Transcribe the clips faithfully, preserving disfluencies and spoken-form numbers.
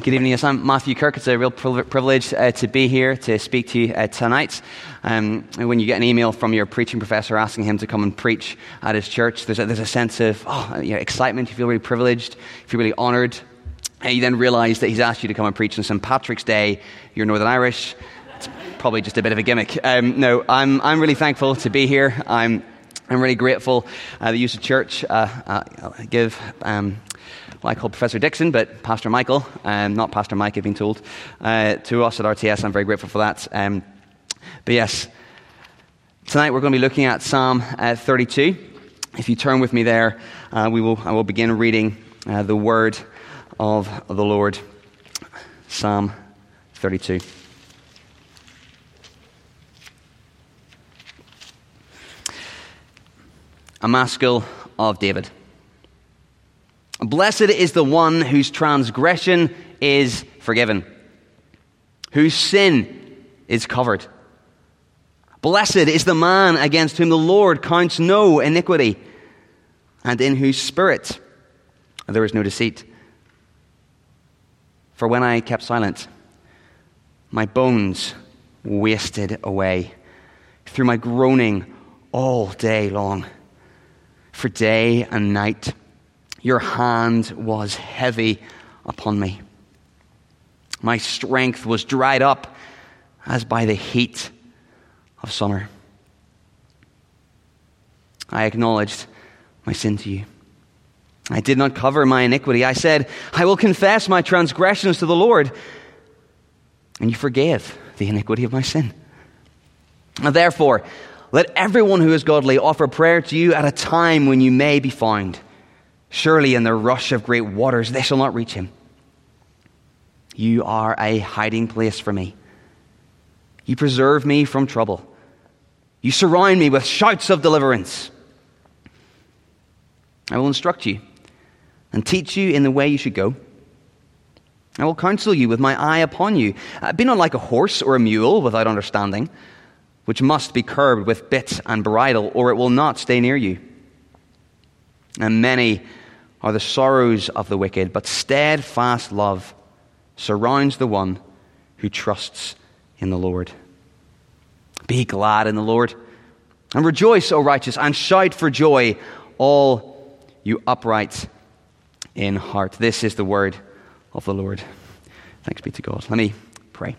Good evening. Yes, I'm Matthew Kirk. It's a real privilege uh, to be here to speak to you uh, tonight. Um, when you get an email from your preaching professor asking him to come and preach at his church, there's a, there's a sense of oh, you know, excitement. You feel really privileged. You feel really honoured. And you then realise that he's asked you to come and preach on Saint Patrick's Day. You're Northern Irish. It's probably just a bit of a gimmick. Um, no, I'm I'm really thankful to be here. I'm I'm really grateful uh, that you as a church uh, uh, give. Um, I call Professor Dixon, but Pastor Michael, um, not Pastor Mike, I've been told, uh, to us at R T S. I'm very grateful for that. Um, but yes, tonight we're going to be looking at Psalm uh, thirty-two. If you turn with me there, uh, we will. I will begin reading uh, the word of the Lord. Psalm thirty-two. A Maskil of David. Blessed is the one whose transgression is forgiven, whose sin is covered. Blessed is the man against whom the Lord counts no iniquity, and in whose spirit there is no deceit. For when I kept silent, my bones wasted away through my groaning all day long. For day and night your hand was heavy upon me. My strength was dried up as by the heat of summer. I acknowledged my sin to you. I did not cover my iniquity. I said, I will confess my transgressions to the Lord. And you forgave the iniquity of my sin. Now, therefore, let everyone who is godly offer prayer to you at a time when you may be found. Surely in the rush of great waters they shall not reach him. You are a hiding place for me. You preserve me from trouble. You surround me with shouts of deliverance. I will instruct you and teach you in the way you should go. I will counsel you with my eye upon you. Uh, be not like a horse or a mule without understanding, which must be curbed with bit and bridle, or it will not stay near you. And many are the sorrows of the wicked, but steadfast love surrounds the one who trusts in the Lord. Be glad in the Lord, and rejoice, O righteous, and shout for joy, all you upright in heart. This is the word of the Lord. Thanks be to God. Let me pray.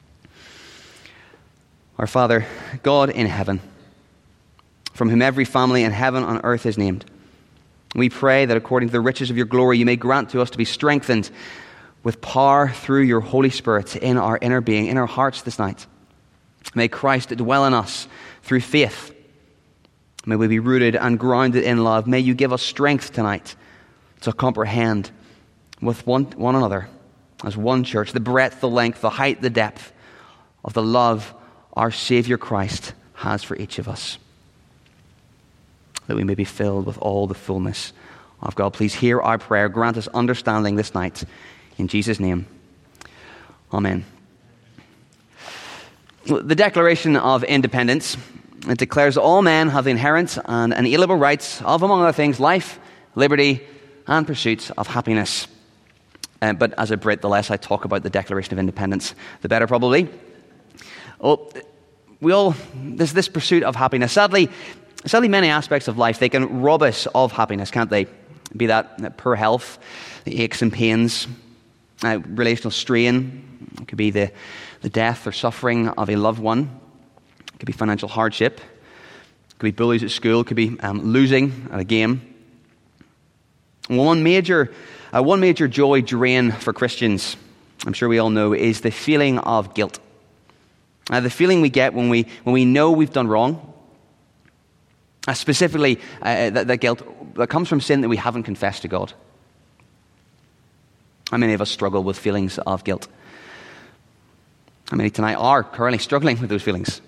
Our Father, God in heaven, from whom every family in heaven and earth is named, we pray that according to the riches of your glory, you may grant to us to be strengthened with power through your Holy Spirit in our inner being, in our hearts this night. May Christ dwell in us through faith. May we be rooted and grounded in love. May you give us strength tonight to comprehend with one, one another as one church the breadth, the length, the height, the depth of the love our Savior Christ has for each of us, that we may be filled with all the fullness of God. Please hear our prayer. Grant us understanding this night. In Jesus' name, amen. The Declaration of Independence, it declares all men have the inherent and inalienable rights of, among other things, life, liberty, and pursuit of happiness. Uh, but as a Brit, the less I talk about the Declaration of Independence, the better probably. Well, we all, there's this pursuit of happiness. Sadly, sadly, many aspects of life, they can rob us of happiness, can't they? Be that poor health, the aches and pains, uh, relational strain. It could be the, the death or suffering of a loved one. It could be financial hardship. It could be bullies at school. It could be um, losing at a game. One major, uh, one major joy drain for Christians, I'm sure we all know, is the feeling of guilt. Uh, the feeling we get when we when we know we've done wrong, uh, specifically uh, that, that guilt that comes from sin that we haven't confessed to God. How many of us struggle with feelings of guilt? How many tonight are currently struggling with those feelings?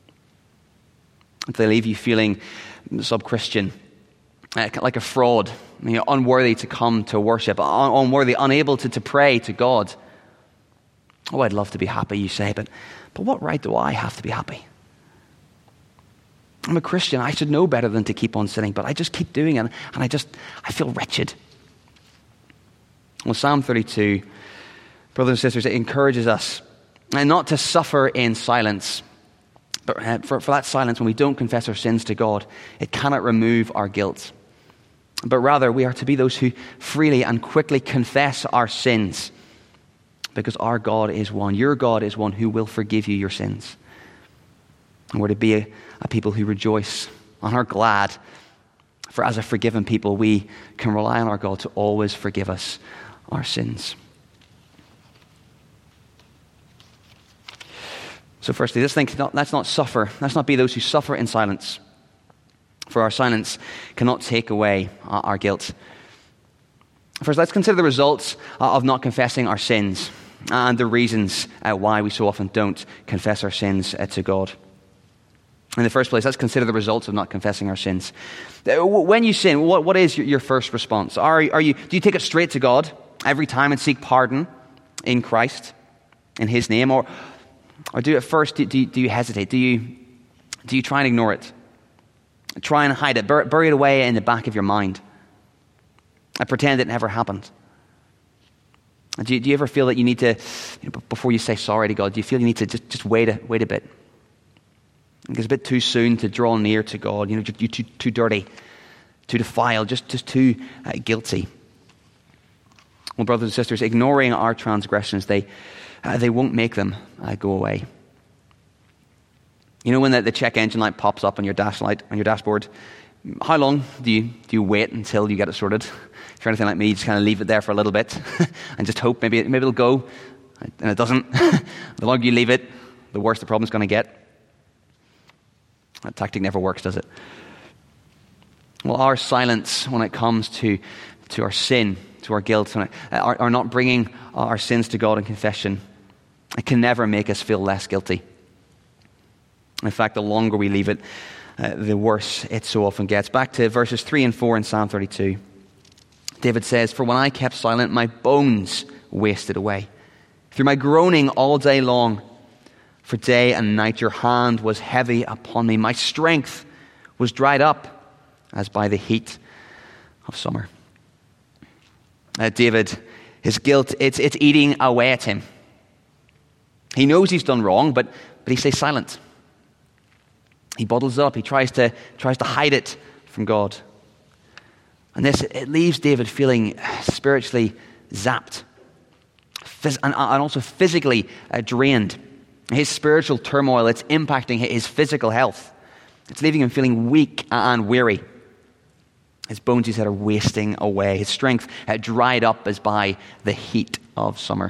If they leave you feeling sub-Christian, uh, like a fraud, you know, unworthy to come to worship, un- unworthy, unable to, to pray to God. Oh, I'd love to be happy, you say, but But what right do I have to be happy? I'm a Christian. I should know better than to keep on sinning, but I just keep doing it, and I just, I feel wretched. Well, Psalm thirty-two Brothers and sisters, it encourages us and not to suffer in silence. But for, for that silence, when we don't confess our sins to God, it cannot remove our guilt. But rather, we are to be those who freely and quickly confess our sins, because our God is one. Your God is one who will forgive you your sins. And we're to be a, a people who rejoice and are glad. For as a forgiven people, we can rely on our God to always forgive us our sins. So firstly, let's think, let's not suffer. Let's not be those who suffer in silence. For our silence cannot take away our guilt. First, let's consider the results of not confessing our sins and the reasons why we so often don't confess our sins to God. In the first place, let's consider the results of not confessing our sins. When you sin, what, what is your, your first response? Are, are you, do you take it straight to God every time and seek pardon in Christ, in His name? Or, or do at first, do, do, you, do you hesitate? Do you, do you try and ignore it? Try and hide it, bur- bury it away in the back of your mind. I pretend it never happened. Do you, do you ever feel that you need to, you know, before you say sorry to God, do you feel you need to just, just wait a, wait a bit? It's a bit too soon to draw near to God. You know, you're too, too dirty, too defiled, just, just too uh, guilty. Well, brothers and sisters, ignoring our transgressions, they, uh, they won't make them uh, go away. You know when the, the check engine light pops up on your dash light, on your dashboard, how long do you do you wait until you get it sorted? If you're anything like me, you just kind of leave it there for a little bit and just hope maybe, maybe it'll go, and it doesn't. The longer you leave it, the worse the problem's going to get. That tactic never works, does it? Well, our silence when it comes to, to our sin, to our guilt, when it, our, our not bringing our sins to God in confession, it can never make us feel less guilty. In fact, the longer we leave it, uh, the worse it so often gets. Back to verses three and four in Psalm thirty-two. David says, "For when I kept silent, my bones wasted away. Through my groaning all day long, for day and night your hand was heavy upon me. My strength was dried up as by the heat of summer." Uh, David, his guilt, it's, it's eating away at him. He knows he's done wrong, but, but he stays silent. He bottles it up. He tries to, tries to hide it from God. And this, it leaves David feeling spiritually zapped phys- and, and also physically uh, drained. His spiritual turmoil, it's impacting his physical health. It's leaving him feeling weak and weary. His bones, he said, are wasting away. His strength uh, dried up as by the heat of summer.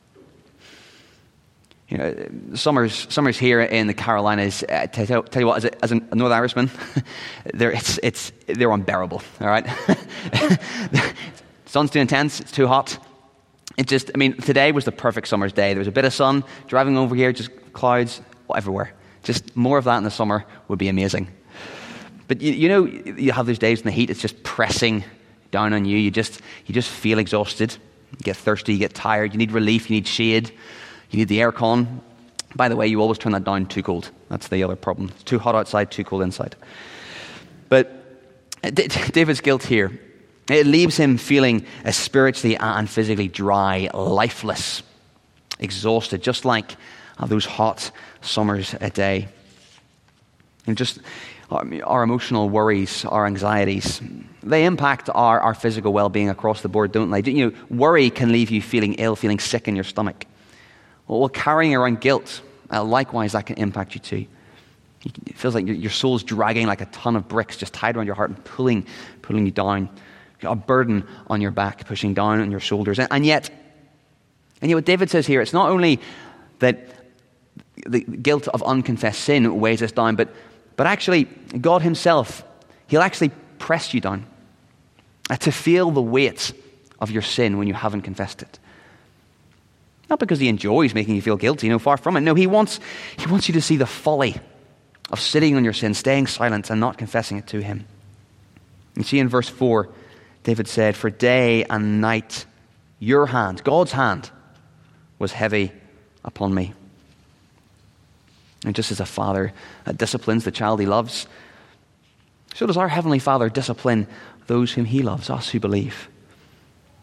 You know, summers, summers here in the Carolinas, uh, to tell, tell you what, as a, as a Northern Irishman, they're, it's, it's, they're unbearable, all right? Sun's too intense, it's too hot. It just, I mean, today was the perfect summer's day. There was a bit of sun, driving over here, just clouds everywhere. Just more of that in the summer would be amazing. But you, you know, you have those days in the heat, it's just pressing down on you. You just, you just feel exhausted. You get thirsty, you get tired, you need relief, you need shade. You need the aircon. By the way, you always turn that down too cold. That's the other problem. It's too hot outside, too cold inside. But D- David's guilt here, it leaves him feeling uh, spiritually and physically dry, lifeless, exhausted, just like uh, those hot summers a day. And just our, our emotional worries, our anxieties, they impact our, our physical well-being across the board, don't they? You know, worry can leave you feeling ill, feeling sick in your stomach. Well, carrying around guilt, uh, likewise, that can impact you too. It feels like your, your soul's dragging like a ton of bricks just tied around your heart and pulling, pulling you down. You've got a burden on your back, pushing down on your shoulders. And, and yet, and yet what David says here, it's not only that the guilt of unconfessed sin weighs us down, but, but actually, God himself, he'll actually press you down uh, to feel the weight of your sin when you haven't confessed it. Not because he enjoys making you feel guilty, no, far from it. No, he wants, he wants you to see the folly of sitting on your sin, staying silent and not confessing it to him. You see in verse four, David said, "For day and night your hand," God's hand, "was heavy upon me." And just as a father disciplines the child he loves, so does our Heavenly Father discipline those whom he loves, us who believe.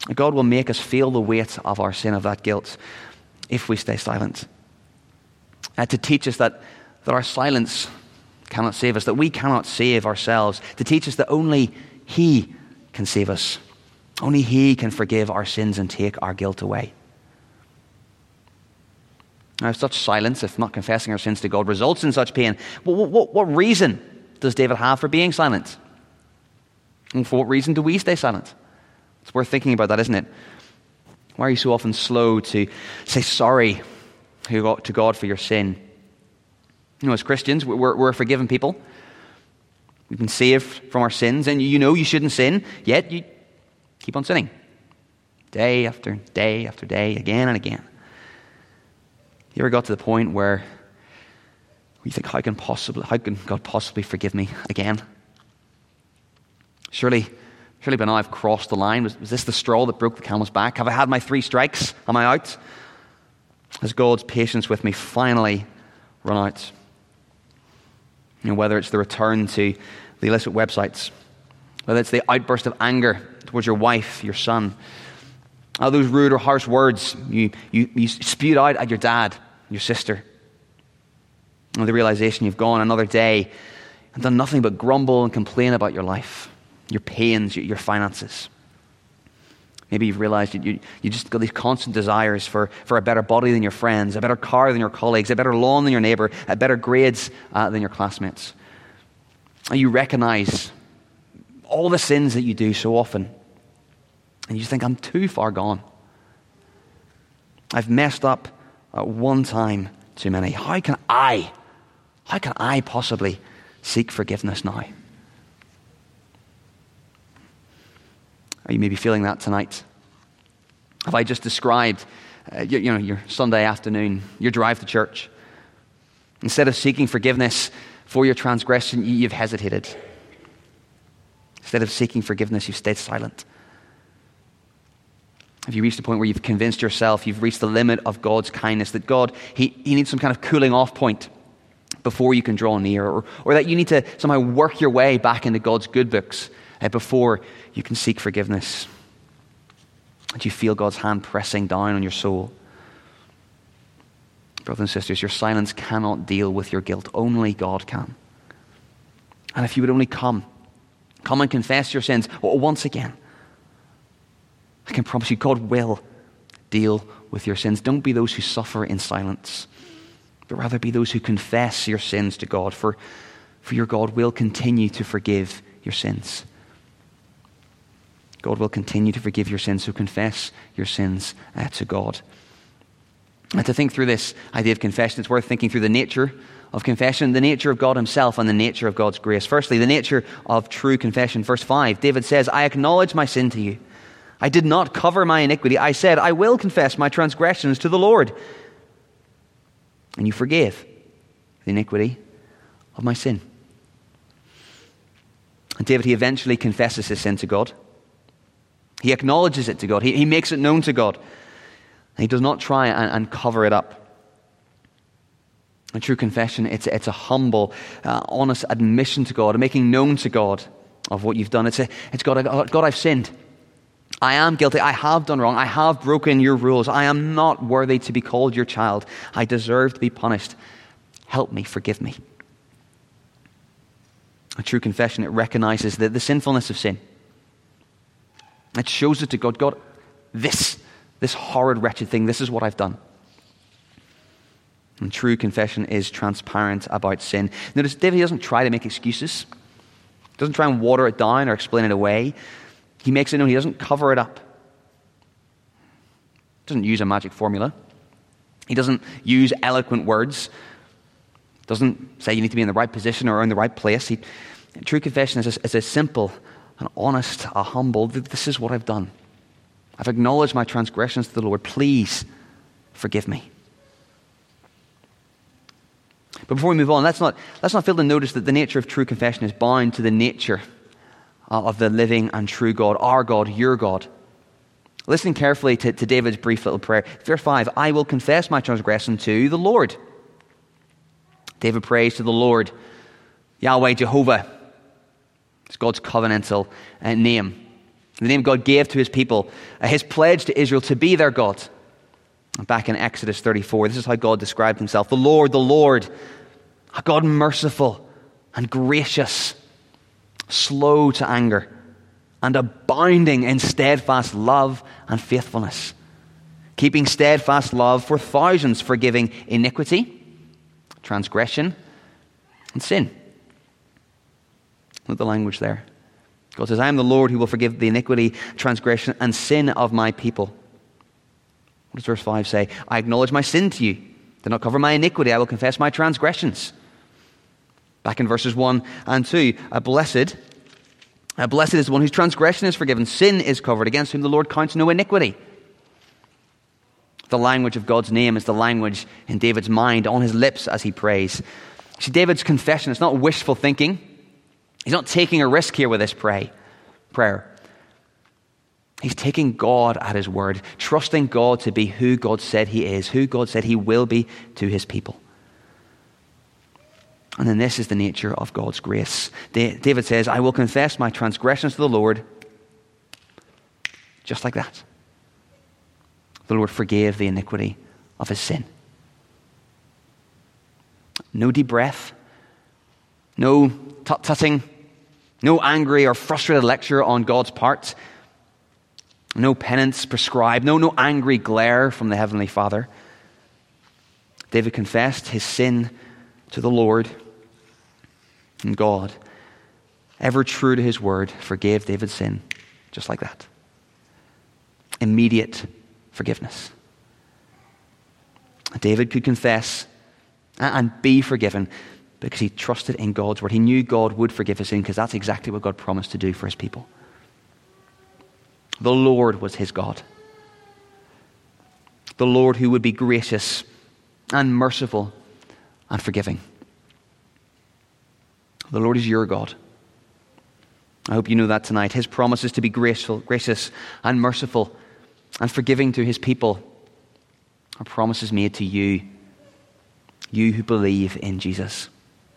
God will make us feel the weight of our sin, of that guilt, if we stay silent. Uh, to teach us that, that our silence cannot save us, that we cannot save ourselves. To teach us that only He can save us. Only He can forgive our sins and take our guilt away. Now, if such silence, if not confessing our sins to God, results in such pain, what, what, what reason does David have for being silent? And for what reason do we stay silent? It's worth thinking about that, isn't it? Why are you so often slow to say sorry to God for your sin? You know, as Christians, we're, we're a forgiven people. We've been saved from our sins, and you know you shouldn't sin, yet you keep on sinning. Day after day after day, again and again. You ever got to the point where you think, how can possibly, how can God possibly forgive me again? Surely, surely by now I've crossed the line. Was, was this the straw that broke the camel's back? Have I had my three strikes? Am I out? Has God's patience with me finally run out? You know, whether it's the return to the illicit websites, whether it's the outburst of anger towards your wife, your son, all those rude or harsh words you, you, you spewed out at your dad, your sister, and the realization you've gone another day and done nothing but grumble and complain about your life, your pains, your, your finances. Maybe you've realized you, you, you just got these constant desires for, for a better body than your friends, a better car than your colleagues, a better lawn than your neighbor, a better grades uh, than your classmates. And you recognize all the sins that you do so often. And you think, I'm too far gone. I've messed up at one time too many. How can I, how can I possibly seek forgiveness now? Are you maybe feeling that tonight? Have I just described, uh, you, you know, your Sunday afternoon, your drive to church? Instead of seeking forgiveness for your transgression, you, you've hesitated. Instead of seeking forgiveness, you've stayed silent. Have you reached a point where you've convinced yourself, you've reached the limit of God's kindness, that God, He, he needs some kind of cooling off point before you can draw near, or, or that you need to somehow work your way back into God's good books uh, before you can seek forgiveness? And you feel God's hand pressing down on your soul? Brothers and sisters, your silence cannot deal with your guilt. Only God can. And if you would only come, come and confess your sins once again, I can promise you God will deal with your sins. Don't be those who suffer in silence, but rather be those who confess your sins to God, for, for your God will continue to forgive your sins. God will continue to forgive your sins, so confess your sins uh, to God. And to think through this idea of confession, it's worth thinking through the nature of confession, the nature of God Himself, and the nature of God's grace. Firstly, the nature of true confession. Verse five, David says, I acknowledge my sin to you. I did not cover my iniquity. I said, I will confess my transgressions to the Lord. And you forgave the iniquity of my sin. And David, he eventually confesses his sin to God. He acknowledges it to God. He, he makes it known to God. And he does not try and, and cover it up. A true confession, it's, it's a humble, uh, honest admission to God, a making known to God of what you've done. It's, a, it's God, God, I've sinned. I am guilty. I have done wrong. I have broken your rules. I am not worthy to be called your child. I deserve to be punished. Help me, forgive me. A true confession, it recognizes the, the sinfulness of sin. It shows it to God. God, this, this horrid, wretched thing, this is what I've done. And true confession is transparent about sin. Notice David doesn't try to make excuses. He doesn't try and water it down or explain it away. He makes it known. He doesn't cover it up. He doesn't use a magic formula. He doesn't use eloquent words. Doesn't say you need to be in the right position or in the right place. He, true confession is a, is a simple, an honest, a humble, this is what I've done. I've acknowledged my transgressions to the Lord. Please forgive me. But before we move on, let's not, let's not fail to notice that the nature of true confession is bound to the nature of the living and true God, our God, your God. Listen carefully to, to David's brief little prayer. Verse five, I will confess my transgression to the Lord. David prays to the Lord, Yahweh, Jehovah. It's God's covenantal uh, name. The name God gave to his people, uh, his pledge to Israel to be their God. Back in Exodus thirty-four, this is how God described himself. The Lord, the Lord, a God merciful and gracious, slow to anger, and abounding in steadfast love and faithfulness, keeping steadfast love for thousands, forgiving iniquity, transgression, and sin. Look at the language there. God says, I am the Lord who will forgive the iniquity, transgression, and sin of my people. What does verse five say? I acknowledge my sin to you. Do not cover my iniquity. I will confess my transgressions. Back in verses one and two, a blessed, a blessed is the one whose transgression is forgiven, sin is covered, against whom the Lord counts no iniquity. The language of God's name is the language in David's mind, on his lips as he prays. See, David's confession is not wishful thinking. He's not taking a risk here with this pray, prayer. He's taking God at his word, trusting God to be who God said he is, who God said he will be to his people. And then this is the nature of God's grace. David says, I will confess my transgressions to the Lord. Just like that. The Lord forgave the iniquity of his sin. No deep breath. No tut-tutting. No angry or frustrated lecture on God's part. No penance prescribed. No, no angry glare from the Heavenly Father. David confessed his sin to the Lord. And God, ever true to his word, forgave David's sin just like that. Immediate forgiveness. David could confess and be forgiven because he trusted in God's word. He knew God would forgive his sin because that's exactly what God promised to do for his people. The Lord was his God. The Lord who would be gracious and merciful and forgiving. The Lord is your God. I hope you know that tonight. His promise is to be graceful, gracious and merciful and forgiving to his people. Our promise is made to you, you who believe in Jesus.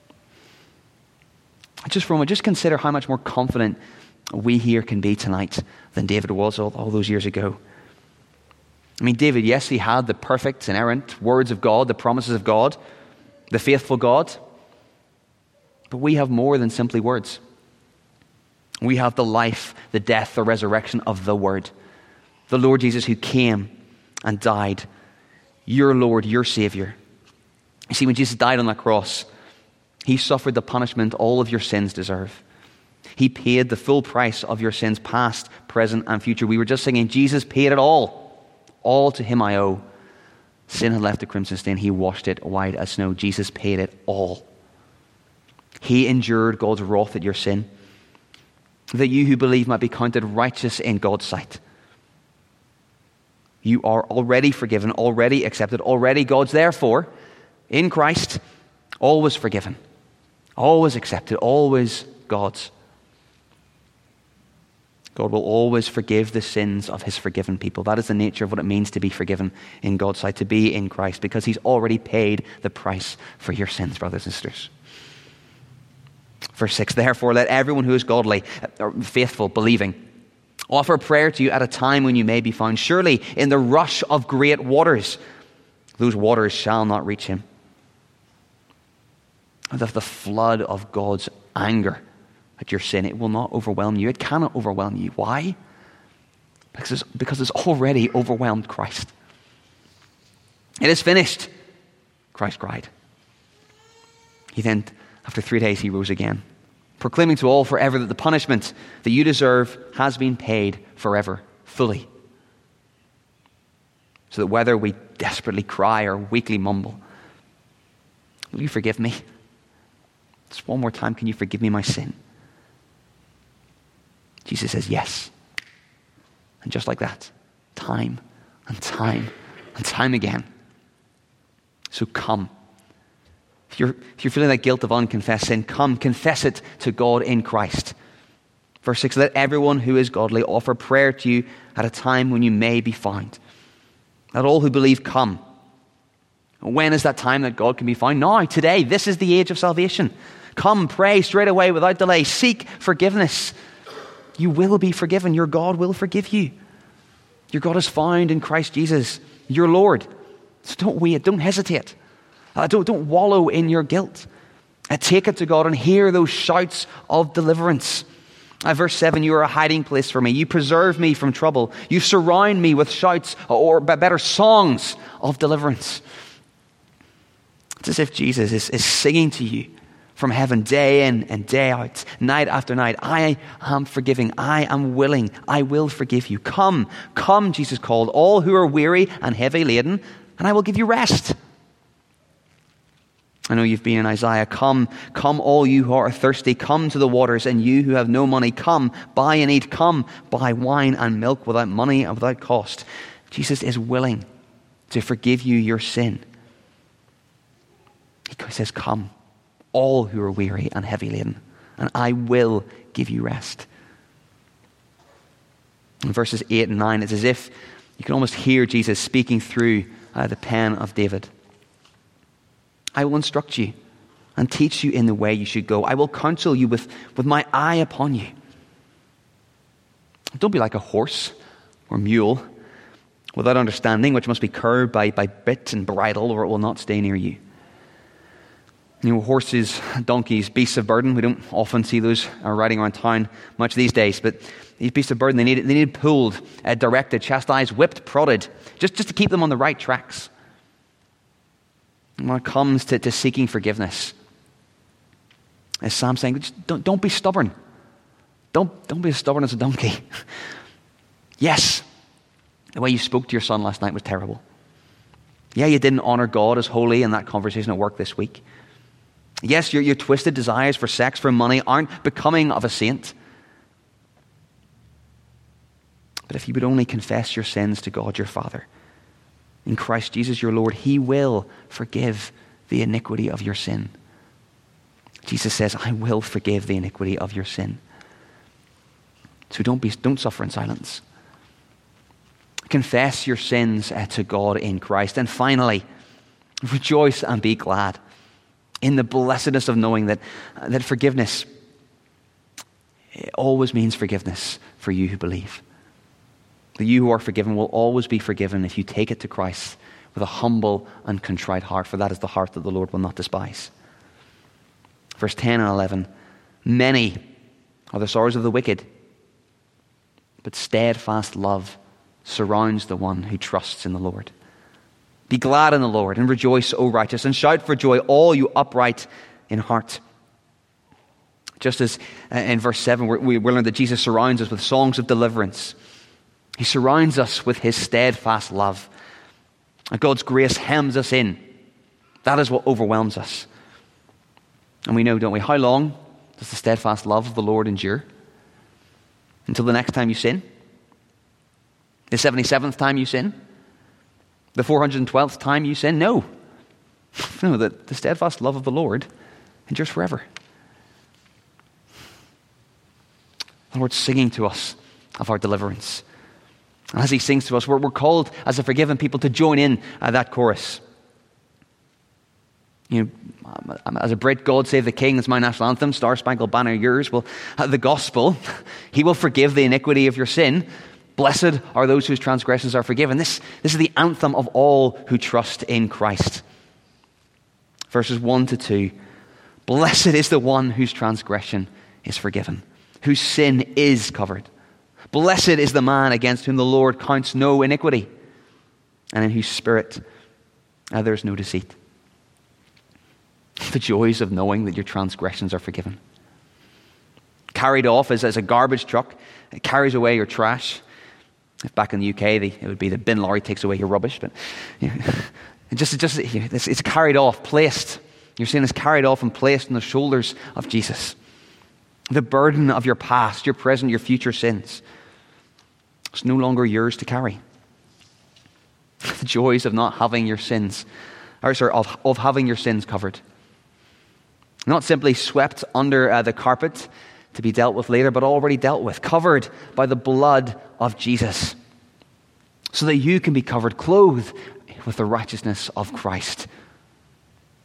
Just for a moment, just consider how much more confident we here can be tonight than David was all, all those years ago. I mean, David, yes, he had the perfect, inerrant words of God, the promises of God, the faithful God. But we have more than simply words. We have the life, the death, the resurrection of the Word. The Lord Jesus who came and died. Your Lord, your Savior. You see, when Jesus died on that cross, he suffered the punishment all of your sins deserve. He paid the full price of your sins, past, present, and future. We were just singing, Jesus paid it all. All to him I owe. Sin had left a crimson stain. He washed it white as snow. Jesus paid it all. He endured God's wrath at your sin, that you who believe might be counted righteous in God's sight. You are already forgiven, already accepted, already God's. Therefore, in Christ, always forgiven, always accepted, always God's. God will always forgive the sins of his forgiven people. That is the nature of what it means to be forgiven in God's sight, to be in Christ, because he's already paid the price for your sins, brothers and sisters. Verse six, therefore let everyone who is godly, or faithful, believing, offer prayer to you at a time when you may be found. Surely in the rush of great waters, those waters shall not reach him. The, the flood of God's anger at your sin, it will not overwhelm you. It cannot overwhelm you. Why? Because it's, because it's already overwhelmed Christ. It is finished, Christ cried. He then, after three days, he rose again, proclaiming to all forever that the punishment that you deserve has been paid forever, fully. So that whether we desperately cry or weakly mumble, will you forgive me? Just one more time, can you forgive me my sin? Jesus says yes. And just like that, time and time and time again. So come. If you're, if you're feeling that guilt of unconfessed sin, come, confess it to God in Christ. Verse six, let everyone who is godly offer prayer to you at a time when you may be found. Let all who believe come. When is that time that God can be found? Now, today. This is the age of salvation. Come, pray straight away without delay. Seek forgiveness. You will be forgiven. Your God will forgive you. Your God is found in Christ Jesus, your Lord. So don't wait. Don't hesitate. Uh, don't, don't wallow in your guilt. Uh, take it to God and hear those shouts of deliverance. Uh, verse seven, you are a hiding place for me. You preserve me from trouble. You surround me with shouts, or better, songs of deliverance. It's as if Jesus is, is singing to you from heaven day in and day out, night after night. I am forgiving. I am willing. I will forgive you. Come, come, Jesus called, all who are weary and heavy laden, and I will give you rest. I know you've been in Isaiah. Come, come all you who are thirsty, come to the waters, and you who have no money, come, buy and eat, come, buy wine and milk without money and without cost. Jesus is willing to forgive you your sin. He says, come, all who are weary and heavy laden, and I will give you rest. In verses eight and nine, it's as if you can almost hear Jesus speaking through uh, the pen of David. I will instruct you and teach you in the way you should go. I will counsel you with, with my eye upon you. Don't be like a horse or mule without understanding, which must be curbed by, by bit and bridle, or it will not stay near you. You know, horses, donkeys, beasts of burden, we don't often see those uh, riding around town much these days, but these beasts of burden, they need, they need pulled, uh, directed, chastised, whipped, prodded, just, just to keep them on the right tracks. And when it comes to, to seeking forgiveness, as Sam's saying, just don't, don't be stubborn. Don't, don't be as stubborn as a donkey. Yes, the way you spoke to your son last night was terrible. Yeah, you didn't honor God as holy in that conversation at work this week. Yes, your, your twisted desires for sex, for money, aren't becoming of a saint. But if you would only confess your sins to God your Father, in Christ Jesus your Lord, He will forgive the iniquity of your sin. Jesus says, I will forgive the iniquity of your sin. So don't be, don't suffer in silence. Confess your sins uh, to God in Christ. And finally, rejoice and be glad in the blessedness of knowing that, uh, that forgiveness it always means forgiveness for you who believe. That you who are forgiven will always be forgiven if you take it to Christ with a humble and contrite heart, for that is the heart that the Lord will not despise. Verse ten and eleven, many are the sorrows of the wicked, but steadfast love surrounds the one who trusts in the Lord. Be glad in the Lord and rejoice, O righteous, and shout for joy, all you upright in heart. Just as uh, in verse seven, we, we learn that Jesus surrounds us with songs of deliverance. He surrounds us with His steadfast love. And God's grace hems us in. That is what overwhelms us. And we know, don't we, how long does the steadfast love of the Lord endure? Until the next time you sin? The seventy-seventh time you sin? The four hundred twelfth time you sin? No. No, the, the steadfast love of the Lord endures forever. The Lord's singing to us of our deliverance. And as He sings to us, we're, we're called as a forgiven people to join in uh, that chorus. You know, as a Brit, God Save the King, that's my national anthem, Star Spangled Banner yours. Well, uh, the gospel, He will forgive the iniquity of your sin. Blessed are those whose transgressions are forgiven. This, this is the anthem of all who trust in Christ. Verses one to two. Blessed is the one whose transgression is forgiven, whose sin is covered. Blessed is the man against whom the Lord counts no iniquity, and in whose spirit uh, there is no deceit. The joys of knowing that your transgressions are forgiven. Carried off as, as a garbage truck, it carries away your trash. If back in the U K, the, it would be the bin lorry takes away your rubbish, but you know, it just, it just it's, it's carried off, placed. Your sin is carried off and placed on the shoulders of Jesus. The burden of your past, your present, your future sins, it's no longer yours to carry. The joys of not having your sins, or sorry, of, of having your sins covered. Not simply swept under uh, the carpet to be dealt with later, but already dealt with, covered by the blood of Jesus, so that you can be covered, clothed with the righteousness of Christ.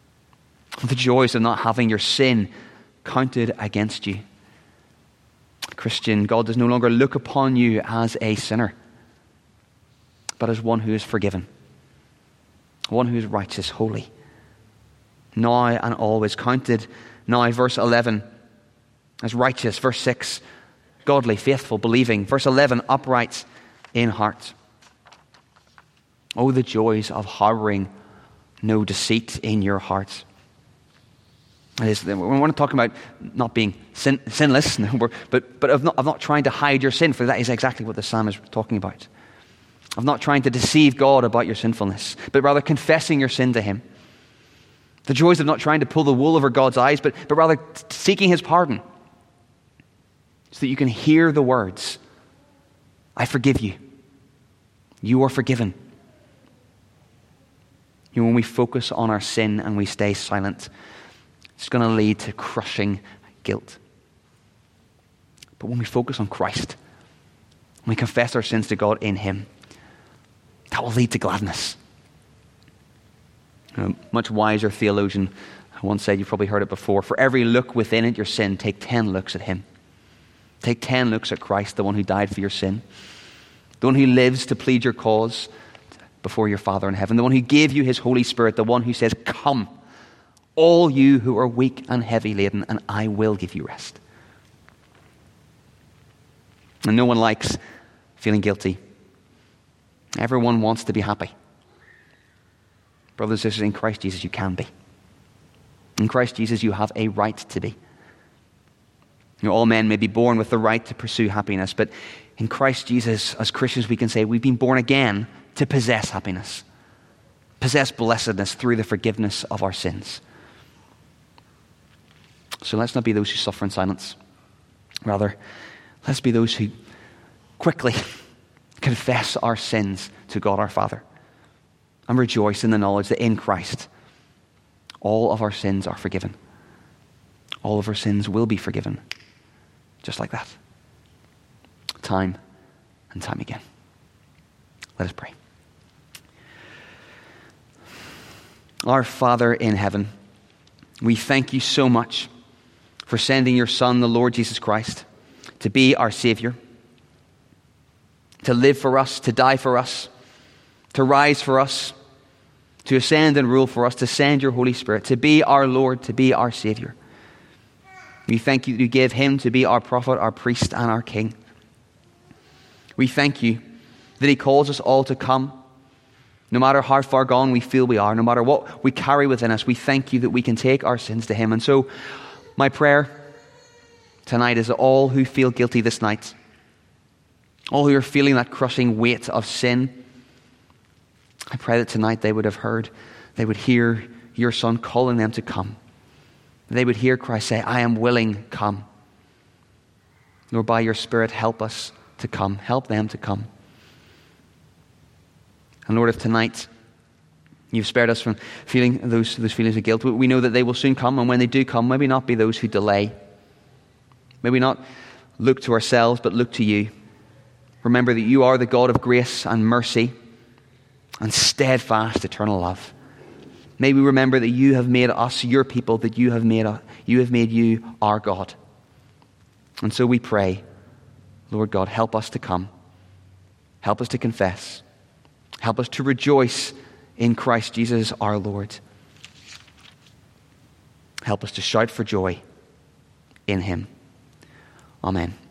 The joys of not having your sin counted against you. Christian, God does no longer look upon you as a sinner, but as one who is forgiven, one who is righteous, holy, now and always, counted now, verse eleven, as righteous, verse six, godly, faithful, believing, verse eleven, upright in heart. Oh, the joys of harboring no deceit in your heart. It is, we're not talking about not being sin, sinless, but, but of, not, of not trying to hide your sin, for that is exactly what the psalm is talking about. Of not trying to deceive God about your sinfulness, but rather confessing your sin to him. The joys of not trying to pull the wool over God's eyes, but, but rather seeking his pardon, so that you can hear the words, I forgive you. You are forgiven. You know, when we focus on our sin and we stay silent, it's going to lead to crushing guilt. But when we focus on Christ, when we confess our sins to God in him, that will lead to gladness. A much wiser theologian once said, you've probably heard it before, for every look within at your sin, take ten looks at him. Take ten looks at Christ, the one who died for your sin, the one who lives to plead your cause before your Father in heaven, the one who gave you his Holy Spirit, the one who says, come, all you who are weak and heavy laden, and I will give you rest. And no one likes feeling guilty. Everyone wants to be happy. Brothers and sisters, in Christ Jesus you can be. In Christ Jesus you have a right to be. You know, all men may be born with the right to pursue happiness, but in Christ Jesus, as Christians, we can say we've been born again to possess happiness, possess blessedness through the forgiveness of our sins. So let's not be those who suffer in silence. Rather, let's be those who quickly confess our sins to God our Father and rejoice in the knowledge that in Christ all of our sins are forgiven. All of our sins will be forgiven. Just like that. Time and time again. Let us pray. Our Father in heaven, we thank you so much for sending your Son, the Lord Jesus Christ, to be our Savior, to live for us, to die for us, to rise for us, to ascend and rule for us, to send your Holy Spirit, to be our Lord, to be our Savior. We thank you that you gave him to be our prophet, our priest, and our king. We thank you that he calls us all to come. No matter how far gone we feel we are, no matter what we carry within us, we thank you that we can take our sins to him. And so my prayer tonight is that all who feel guilty this night, all who are feeling that crushing weight of sin, I pray that tonight they would have heard, they would hear your Son calling them to come. They would hear Christ say, I am willing, come. Lord, by your Spirit, help us to come. Help them to come. And Lord, if tonight you've spared us from feeling those, those feelings of guilt, we know that they will soon come. And when they do come, maybe not be those who delay. Maybe not look to ourselves, but look to you. Remember that you are the God of grace and mercy and steadfast eternal love. May we remember that you have made us your people, that you have made, you have made you our God. And so we pray, Lord God, help us to come. Help us to confess. Help us to rejoice in Christ Jesus our Lord. Help us to shout for joy in him. Amen.